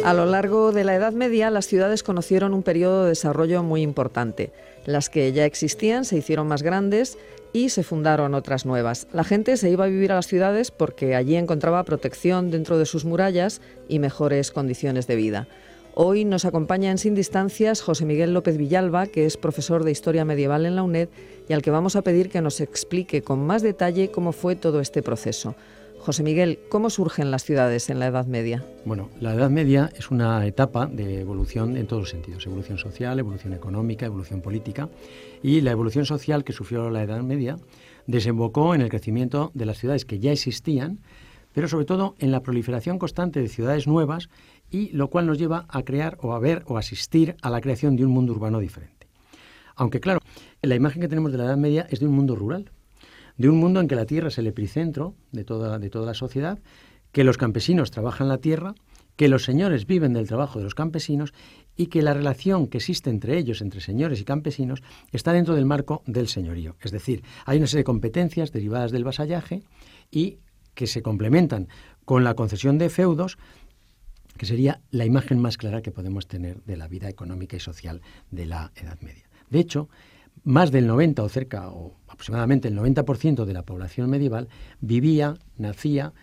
A lo largo de la Edad Media, las ciudades conocieron un periodo de desarrollo muy importante. Las que ya existían se hicieron más grandes y se fundaron otras nuevas. La gente se iba a vivir a las ciudades porque allí encontraba protección dentro de sus murallas y mejores condiciones de vida. Hoy nos acompaña en Sin Distancias José Miguel López Villalba, que es profesor de Historia Medieval en la UNED y al que vamos a pedir que nos explique con más detalle cómo fue todo este proceso. José Miguel, ¿cómo surgen las ciudades en la Edad Media? Bueno, la Edad Media es una etapa de evolución en todos los sentidos. Evolución social, evolución económica, evolución política. Y la evolución social que sufrió la Edad Media desembocó en el crecimiento de las ciudades que ya existían, pero sobre todo en la proliferación constante de ciudades nuevas, y lo cual nos lleva a crear o a ver o asistir a la creación de un mundo urbano diferente. Aunque claro, la imagen que tenemos de la Edad Media es de un mundo rural, de un mundo en que la tierra es el epicentro de toda la sociedad, que los campesinos trabajan la tierra, que los señores viven del trabajo de los campesinos y que la relación que existe entre ellos, entre señores y campesinos, está dentro del marco del señorío. Es decir, hay una serie de competencias derivadas del vasallaje y que se complementan con la concesión de feudos, que sería la imagen más clara que podemos tener de la vida económica y social de la Edad Media. De hecho, más del 90 o aproximadamente el 90% de la población medieval vivía, nacía,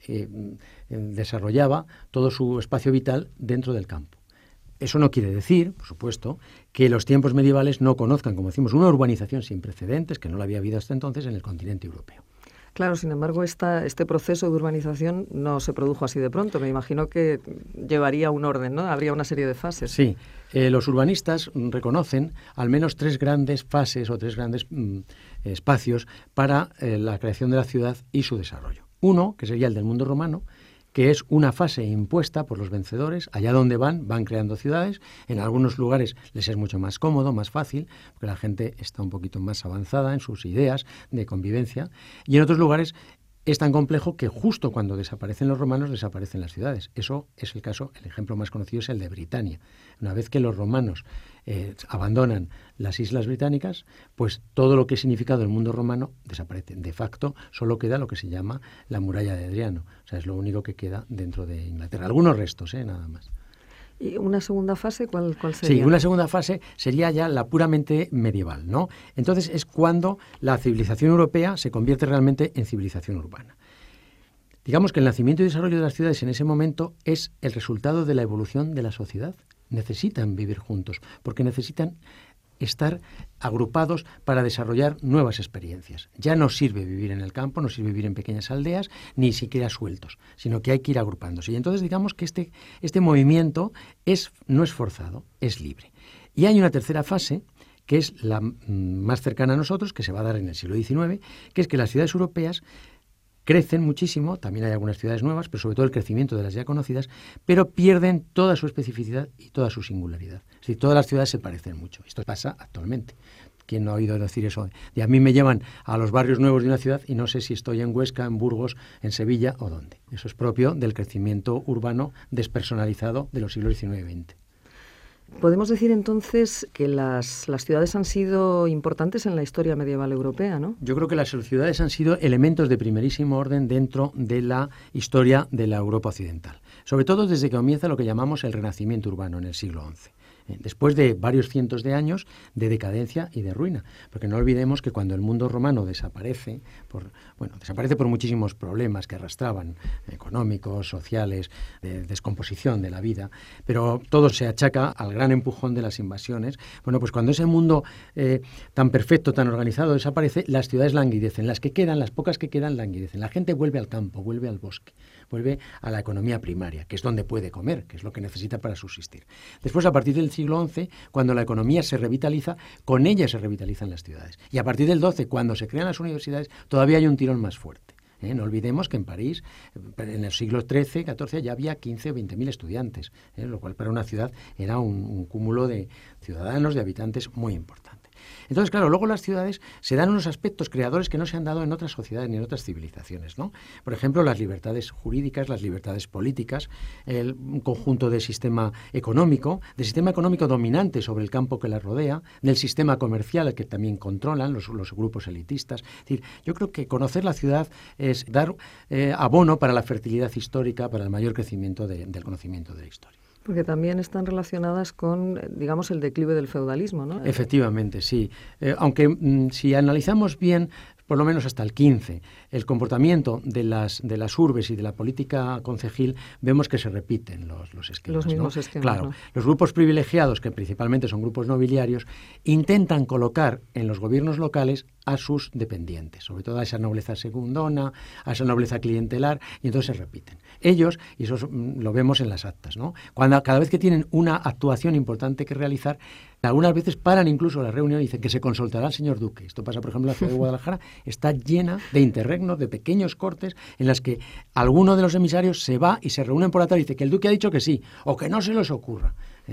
desarrollaba todo su espacio vital dentro del campo. Eso no quiere decir, por supuesto, que los tiempos medievales no conozcan, como decimos, una urbanización sin precedentes, que no la había habido hasta entonces en el continente europeo. Claro, sin embargo, este proceso de urbanización no se produjo así de pronto. Me imagino que llevaría un orden, ¿no? Habría una serie de fases. Sí, los urbanistas reconocen al menos tres grandes fases o tres grandes espacios para la creación de la ciudad y su desarrollo. Uno, que sería el del mundo romano, que es una fase impuesta por los vencedores. Allá donde van creando ciudades. En algunos lugares les es mucho más cómodo, más fácil, porque la gente está un poquito más avanzada en sus ideas de convivencia. Y en otros lugares es tan complejo que justo cuando desaparecen los romanos, desaparecen las ciudades. Eso es el caso, el ejemplo más conocido es el de Britania. Una vez que los romanos abandonan las islas británicas, pues todo lo que ha significado el mundo romano desaparece. De facto, solo queda lo que se llama la muralla de Adriano. O sea, es lo único que queda dentro de Inglaterra. Algunos restos, nada más. ¿Y una segunda fase cuál sería? Sí, una segunda fase sería ya la puramente medieval, ¿no? Entonces es cuando la civilización europea se convierte realmente en civilización urbana. Digamos que el nacimiento y desarrollo de las ciudades en ese momento es el resultado de la evolución de la sociedad. Necesitan vivir juntos, porque necesitan estar agrupados para desarrollar nuevas experiencias. Ya no sirve vivir en el campo, no sirve vivir en pequeñas aldeas, ni siquiera sueltos, sino que hay que ir agrupándose. Y entonces digamos que este movimiento no es forzado, es libre. Y hay una tercera fase, que es la más cercana a nosotros, que se va a dar en el siglo XIX, que es que las ciudades europeas crecen muchísimo, también hay algunas ciudades nuevas, pero sobre todo el crecimiento de las ya conocidas, pero pierden toda su especificidad y toda su singularidad. Es decir, todas las ciudades se parecen mucho. Esto pasa actualmente. ¿Quién no ha oído decir eso? Y a mí me llevan a los barrios nuevos de una ciudad y no sé si estoy en Huesca, en Burgos, en Sevilla o dónde. Eso es propio del crecimiento urbano despersonalizado de los siglos XIX y XX. Podemos decir entonces que las ciudades han sido importantes en la historia medieval europea, ¿no? Yo creo que las ciudades han sido elementos de primerísimo orden dentro de la historia de la Europa occidental. Sobre todo desde que comienza lo que llamamos el Renacimiento urbano en el siglo XI. Después de varios cientos de años de decadencia y de ruina. Porque no olvidemos que cuando el mundo romano desaparece por muchísimos problemas que arrastraban, económicos, sociales, de descomposición de la vida, pero todo se achaca al gran empujón de las invasiones. Bueno, pues cuando ese mundo tan perfecto, tan organizado desaparece, las ciudades languidecen. Las pocas que quedan languidecen. La gente vuelve al campo, vuelve al bosque, vuelve a la economía primaria, que es donde puede comer, que es lo que necesita para subsistir. Después, a partir del siglo XI, cuando la economía se revitaliza, con ella se revitalizan las ciudades. Y a partir del XII, cuando se crean las universidades, todavía hay un tirón más fuerte. No olvidemos que en París, en el siglo XIII, XIV, ya había 15 o 20.000 estudiantes, lo cual para una ciudad era un cúmulo de ciudadanos, de habitantes muy importante. Entonces, claro, luego las ciudades se dan unos aspectos creadores que no se han dado en otras sociedades ni en otras civilizaciones, ¿no? Por ejemplo, las libertades jurídicas, las libertades políticas, un conjunto de sistema económico dominante sobre el campo que las rodea, del sistema comercial que también controlan los grupos elitistas. Es decir, yo creo que conocer la ciudad es dar abono para la fertilidad histórica, para el mayor crecimiento del conocimiento de la historia. Porque también están relacionadas con, digamos, el declive del feudalismo, ¿no? Efectivamente, sí. Aunque si analizamos bien, por lo menos hasta el 15, el comportamiento de las urbes y de la política concejil, vemos que se repiten los esquemas. Los mismos esquemas, claro, ¿no? Los grupos privilegiados, que principalmente son grupos nobiliarios, intentan colocar en los gobiernos locales a sus dependientes, sobre todo a esa nobleza segundona, a esa nobleza clientelar, y entonces se repiten. Ellos, y eso lo vemos en las actas, ¿no? Cada vez que tienen una actuación importante que realizar, algunas veces paran incluso la reunión y dicen que se consultará al señor duque. Esto pasa, por ejemplo, en la ciudad de Guadalajara, está llena de interregnos, de pequeños cortes, en las que alguno de los emisarios se va y se reúnen por la tarde y dice que el duque ha dicho que sí, o que no se les ocurra.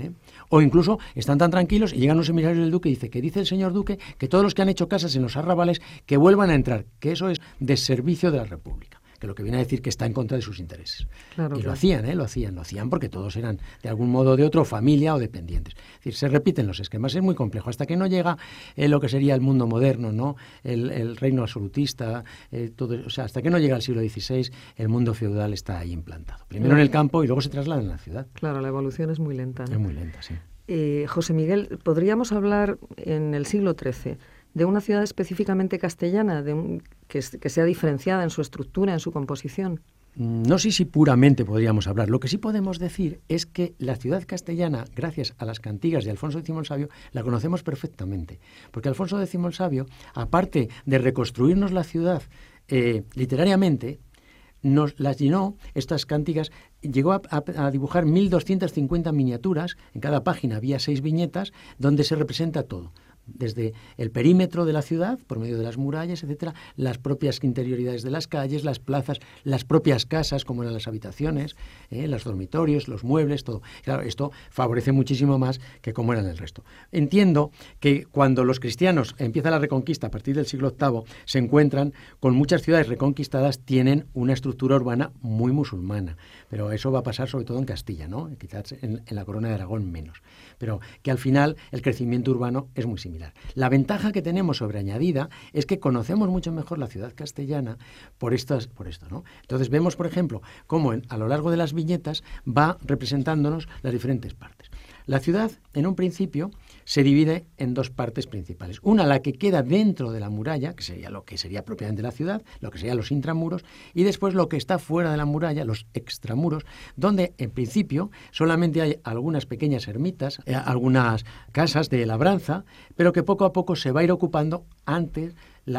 O incluso están tan tranquilos y llegan los emisarios del duque y dice que dice el señor duque que todos los que han hecho casas en los arrabales que vuelvan a entrar, que eso es deservicio de la República, que lo que viene a decir que está en contra de sus intereses. Claro, y lo hacían, lo hacían porque todos eran de algún modo o de otro familia o dependientes. Es decir, se repiten los esquemas, es muy complejo, hasta que no llega lo que sería el mundo moderno, ¿no? El reino absolutista, o sea, hasta que no llega al siglo XVI, el mundo feudal está ahí implantado. Primero en el campo y luego se traslada en la ciudad. Claro, la evolución es muy lenta, ¿no? Es muy lenta, sí. José Miguel, ¿podríamos hablar en el siglo XIII de una ciudad específicamente castellana, que sea diferenciada en su estructura, en su composición? No sé si puramente podríamos hablar. Lo que sí podemos decir es que la ciudad castellana, gracias a las cantigas de Alfonso X el Sabio, la conocemos perfectamente. Porque Alfonso X el Sabio, aparte de reconstruirnos la ciudad literariamente, nos las llenó, estas cánticas, llegó a dibujar 1.250 miniaturas, en cada página había 6 viñetas, donde se representa todo. Desde el perímetro de la ciudad, por medio de las murallas, etcétera, las propias interioridades de las calles, las plazas, las propias casas, como eran las habitaciones, los dormitorios, los muebles, todo. Claro, esto favorece muchísimo más que como eran el resto. Entiendo que cuando los cristianos empiezan la reconquista a partir del siglo VIII, se encuentran con muchas ciudades reconquistadas, tienen una estructura urbana muy musulmana, pero eso va a pasar sobre todo en Castilla, ¿no? Quizás en la Corona de Aragón menos, pero que al final el crecimiento urbano es muy similar. La ventaja que tenemos sobreañadida es que conocemos mucho mejor la ciudad castellana por esto, ¿no? Entonces vemos, por ejemplo, cómo a lo largo de las viñetas va representándonos las diferentes partes. La ciudad, en un principio, se divide en 2 partes principales. Una, la que queda dentro de la muralla, que sería lo que sería propiamente la ciudad, lo que serían los intramuros, y después lo que está fuera de la muralla, los extramuros, donde en principio solamente hay algunas pequeñas ermitas, algunas casas de labranza, pero que poco a poco se va a ir ocupando antes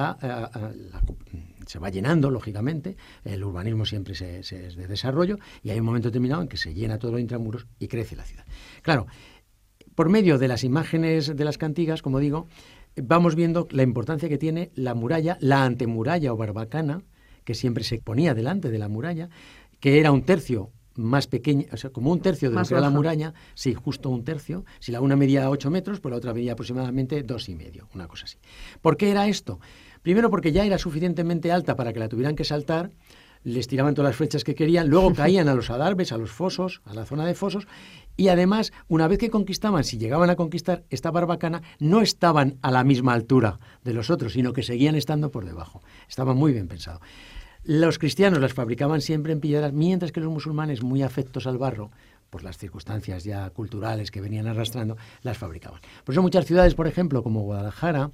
se va llenando, lógicamente, el urbanismo siempre es de desarrollo, y hay un momento determinado en que se llena todo los intramuros y crece la ciudad. Claro, por medio de las imágenes de las cantigas, como digo, vamos viendo la importancia que tiene la muralla, la antemuralla o barbacana, que siempre se ponía delante de la muralla, que era un tercio más pequeña, o sea, como un tercio de lo que era la muralla, sí, justo un tercio. Si la una medía 8 metros, pues la otra medía aproximadamente 2,5, una cosa así. ¿Por qué era esto? Primero porque ya era suficientemente alta para que la tuvieran que saltar, les tiraban todas las flechas que querían, luego caían a los adarves, a los fosos, a la zona de fosos, y además, una vez que conquistaban, si llegaban a conquistar esta barbacana, no estaban a la misma altura de los otros, sino que seguían estando por debajo. Estaba muy bien pensado. Los cristianos las fabricaban siempre en piedras, mientras que los musulmanes, muy afectos al barro, por las circunstancias ya culturales que venían arrastrando, las fabricaban. Por eso muchas ciudades, por ejemplo, como Guadalajara,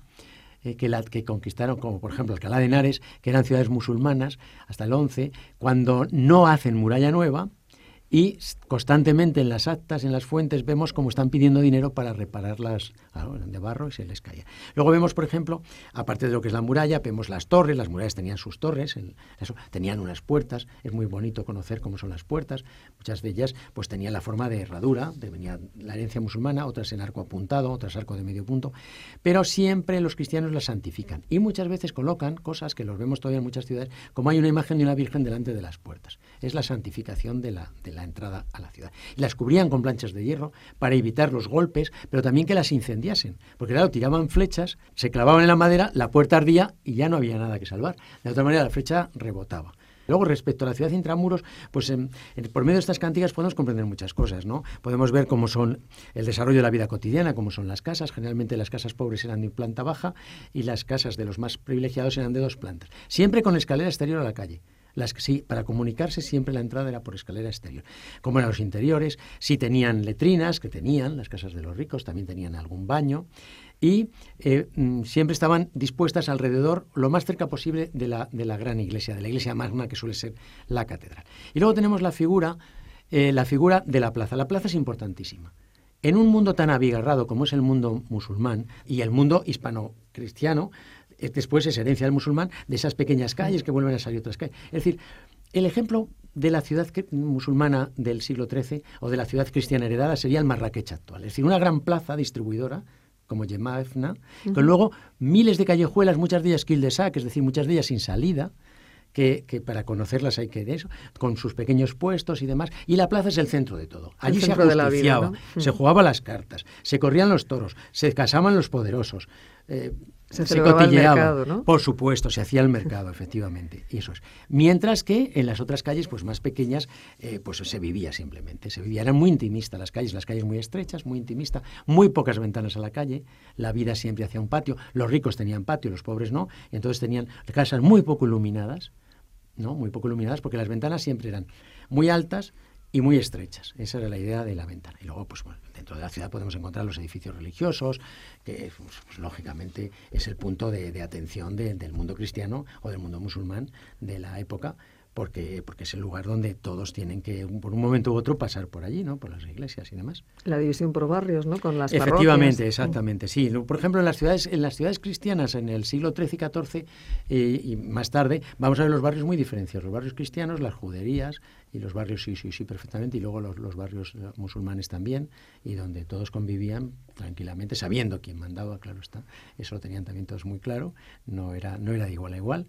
que conquistaron, como por ejemplo Alcalá de Henares, que eran ciudades musulmanas hasta el 11, cuando no hacen muralla nueva, y constantemente en las actas, en las fuentes, vemos cómo están pidiendo dinero para repararlas de barro y se les caía. Luego vemos, por ejemplo, aparte de lo que es la muralla, vemos las torres. Las murallas tenían sus torres, tenían unas puertas. Es muy bonito conocer cómo son las puertas. Muchas de ellas pues tenían la forma de herradura, venía la herencia musulmana, otras en arco apuntado, otras arco de medio punto, pero siempre los cristianos las santifican y muchas veces colocan cosas que los vemos todavía en muchas ciudades, como hay una imagen de una virgen delante de las puertas. Es la santificación de la entrada a la ciudad. Y las cubrían con planchas de hierro para evitar los golpes, pero también que las incendiasen, porque claro, tiraban flechas, se clavaban en la madera, la puerta ardía y ya no había nada que salvar. De otra manera, la flecha rebotaba. Luego, respecto a la ciudad intramuros, pues por medio de estas cantigas podemos comprender muchas cosas, ¿no? Podemos ver cómo son el desarrollo de la vida cotidiana, cómo son las casas. Generalmente las casas pobres eran de planta baja y las casas de los más privilegiados eran de 2 plantas. Siempre con escalera exterior a la calle. Sí, para comunicarse siempre la entrada era por escalera exterior. Como eran los interiores, sí tenían letrinas, que tenían las casas de los ricos, también tenían algún baño, y siempre estaban dispuestas alrededor, lo más cerca posible de la gran iglesia, de la iglesia magna que suele ser la catedral. Y luego tenemos la figura de la plaza. La plaza es importantísima. En un mundo tan abigarrado como es el mundo musulmán y el mundo hispano-cristiano, después es herencia del musulmán, de esas pequeñas calles que vuelven a salir otras calles. Es decir, el ejemplo de la ciudad musulmana del siglo XIII o de la ciudad cristiana heredada sería el Marrakech actual. Es decir, una gran plaza distribuidora, como Yemafna, con luego miles de callejuelas, muchas de ellas cul-de-sac, es decir, muchas de ellas sin salida, que para conocerlas hay que de eso, con sus pequeños puestos y demás, y la plaza es el centro de todo. Allí se ajusticiaba, se jugaba las cartas, se corrían los toros, se casaban los poderosos, se cotilleaba el mercado, ¿no? Por supuesto, se hacía el mercado, efectivamente, y eso es. Mientras que en las otras calles, pues más pequeñas, pues se vivía simplemente, eran muy intimistas las calles muy estrechas, muy intimistas, muy pocas ventanas a la calle, la vida siempre hacia un patio, los ricos tenían patio, los pobres no, y entonces tenían casas muy poco iluminadas, ¿no? Muy poco iluminadas, porque las ventanas siempre eran muy altas y muy estrechas. Esa era la idea de la ventana. Y luego, pues bueno, dentro de la ciudad podemos encontrar los edificios religiosos, que pues, lógicamente es el punto de atención del mundo cristiano o del mundo musulmán de la época, porque es el lugar donde todos tienen que, por un momento u otro, pasar por allí, ¿no? Por las iglesias y demás. La división por barrios, ¿no? Con las parroquias. Efectivamente, exactamente, sí. Por ejemplo, en las ciudades cristianas, en el siglo XIII y XIV y más tarde, vamos a ver los barrios muy diferenciados. Los barrios cristianos, las juderías, y los barrios sí, perfectamente, y luego los barrios musulmanes también, y donde todos convivían tranquilamente, sabiendo quién mandaba, claro está. Eso lo tenían también todos muy claro, no era de igual a igual.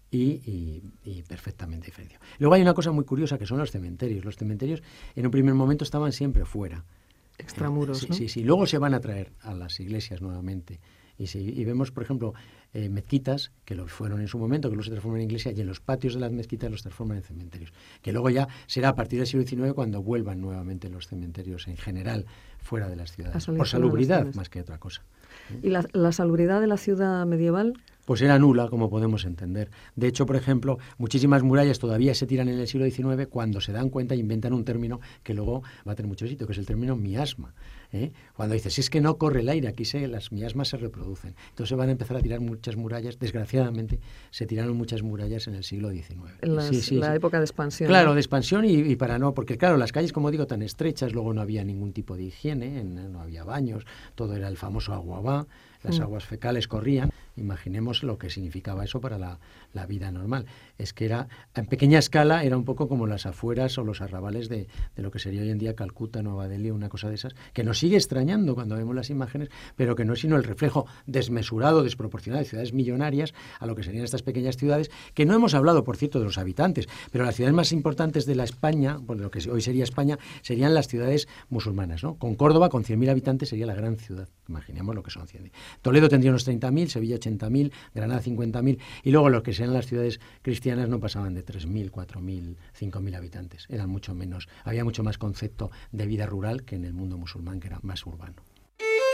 Y perfectamente diferenciado. Luego hay una cosa muy curiosa que son los cementerios. Los cementerios en un primer momento estaban siempre fuera. Extramuros, ¿no? Sí. Luego se van a traer a las iglesias nuevamente. Y vemos, por ejemplo, mezquitas que lo fueron en su momento, que luego se transforman en iglesia, y en los patios de las mezquitas los transforman en cementerios. Que luego ya será a partir del siglo XIX cuando vuelvan nuevamente los cementerios en general fuera de las ciudades. Por salubridad más que otra cosa. ¿Y la salubridad de la ciudad medieval? Pues era nula, como podemos entender. De hecho, por ejemplo, muchísimas murallas todavía se tiran en el siglo XIX cuando se dan cuenta e inventan un término que luego va a tener mucho éxito, que es el término miasma. Cuando dices, si es que no corre el aire, aquí las miasmas se reproducen. Entonces van a empezar a tirar muchas murallas. Desgraciadamente, se tiraron muchas murallas en el siglo XIX. En la época de expansión. Claro, de expansión y para no, porque claro, las calles, como digo, tan estrechas, luego no había ningún tipo de higiene, no había baños, todo era el famoso aguabá, las aguas fecales corrían. Imaginemos lo que significaba eso para la vida normal. Es que era, en pequeña escala, era un poco como las afueras o los arrabales de lo que sería hoy en día Calcuta, Nueva Delhi, una cosa de esas, que nos sigue extrañando cuando vemos las imágenes, pero que no es sino el reflejo desmesurado, desproporcionado de ciudades millonarias a lo que serían estas pequeñas ciudades, que no hemos hablado, por cierto, de los habitantes, pero las ciudades más importantes de la España, bueno, lo que hoy sería España, serían las ciudades musulmanas, ¿no? Con Córdoba, con 100.000 habitantes, sería la gran ciudad. Imaginemos lo que son 100.000. Toledo tendría unos 30.000, Sevilla 80.000, Granada 50.000, y luego lo que sean las ciudades cristianas no pasaban de 3.000, 4.000, 5.000 habitantes. Eran mucho menos, había mucho más concepto de vida rural que en el mundo musulmán, que era más urbano.